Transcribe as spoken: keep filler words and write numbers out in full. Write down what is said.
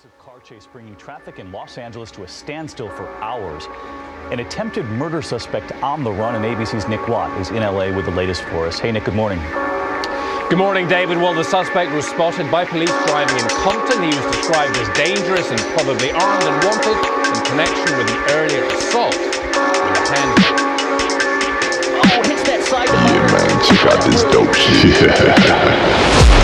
Massive car chase bringing traffic in Los Angeles to a standstill for hours. An attempted murder suspect on the run, and A B C's Nick Watt is in L A with the latest for us. Hey, Nick, good morning. Good morning, David. Well, the suspect was spotted by police driving in Compton. He was described as dangerous and probably armed and wanted in connection with the earlier assault with a handgun. Oh, hits that side. Yeah, man, check out this dope shit.